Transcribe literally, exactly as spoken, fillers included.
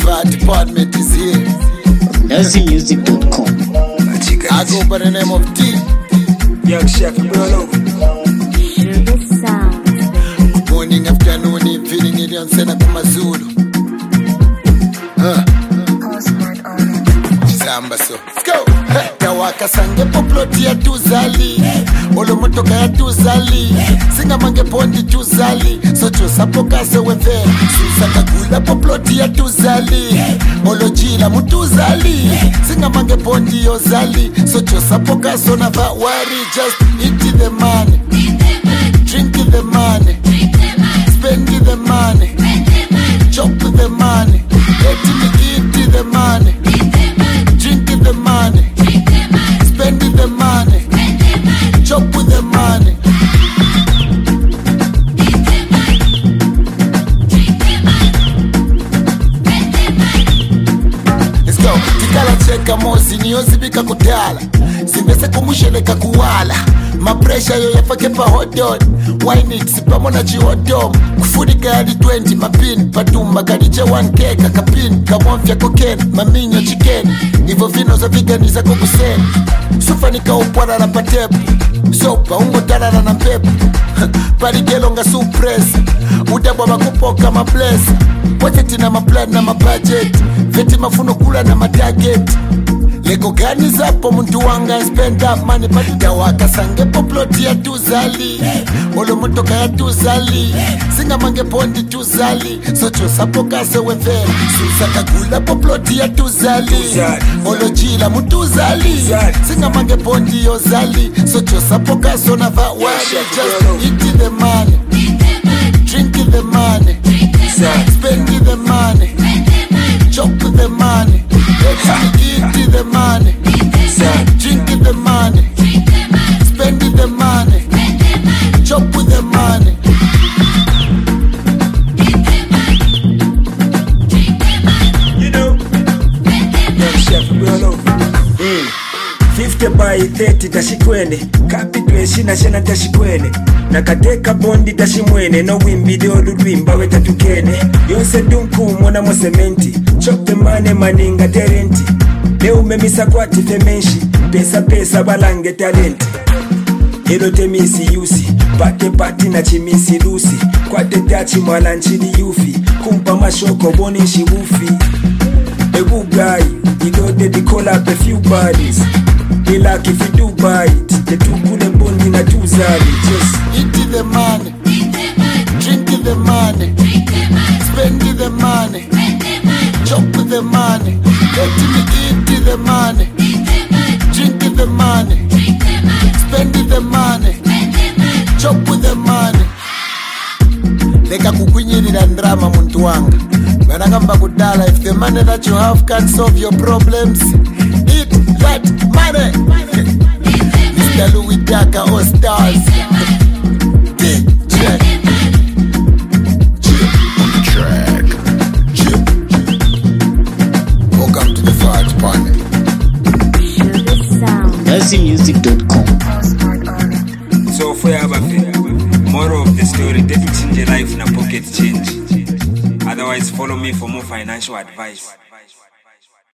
fire department is here. Nazi Music dot com. I go by the name of T. Young Chef, bro. Good morning, afternoon, evening, Indian Sena Kumazulu. Huh. Chizamba so. Let's go. Tawaka sange poploti ya tuzali. Olo motoka ya tuzali. Singa mange pondi tuzali. Socho sapoka se wefe. Susaka gula poploti ya tuzali. Olo jila mutuzali. Singa mange pondi yozali. Socho sapoka so never worry. Just eat the money. Drink the money. Spend the money. Chop the money. Let me eat the money. Drink the money. Spend the money. Chop the money. Let's go. Tikala cheka mozi niyozibika kutala. Simbese kumusheleka kuwala. Mapresha yo yafake pa hodon. Wine it sipamo na chihodom. Kufudi gari twenty mapin. Patumba kariche one K kakapin. Kamwafya koken, maminyo chicken. Ivo vino za veganiza kukusen. Sufa nika upwara na patepu. Sopa ungo tarara na pepu. Parigelo nga supresa. Udabwa makupoka mablesa. Wateti na maplan na mabudget. Veti mafuno kula na matarget. Lego gani zapo muntu wanga spend up money. Patida waka sange poploti ya tuzali. Olo motoka ya tuzali. Singa mange pondi tuzali. Socho sapoka se wefe. Susaka gula poploti ya tuzali. Olo jila mutuzali. Singa mange pondi yozali. Socho sapoka so never worry. Just eat the money. Drink the money. Spend the money. Chop the money. Eat the money. Drink the money. Spend the money. Chop the money. You know, Young Chef, bro. Mm. fifty by thirty tashikwene. Kapitwe shina shena tashikwene. Nakateka bondi tashimwene. No wimbi de oludwimba weta tukene. Yonse dunku mwana mo sementi. Chop the money maninga terenti. Leo memisa kwati femenshi. Pesa pesa balange talenti. Helo temisi yusi. Pate pati na chimisi lusi. Kwate tachi mwala nchini yufi. Kumpa mashoko boni shibufi. A good guy, you know that they call up a few bodies. They like if you do buy it. The two good and bone in a two zali. Just eat the money. Drink the money. Spend the money. Chop the money. Let me eat the money. Drink the money. Spend the money. Chop the money. Leka kukwinyirira ndrama muntu wanga. Banagamba kudala, if the money that you have can't solve your problems, eat that money. Mister Louis Daka or Stars. D J Chip on the track. Chip. Welcome to the fire department. Nazi Music dot com. so for your moral of the story, take change your life in a pocket change. Otherwise, follow me for more financial advice.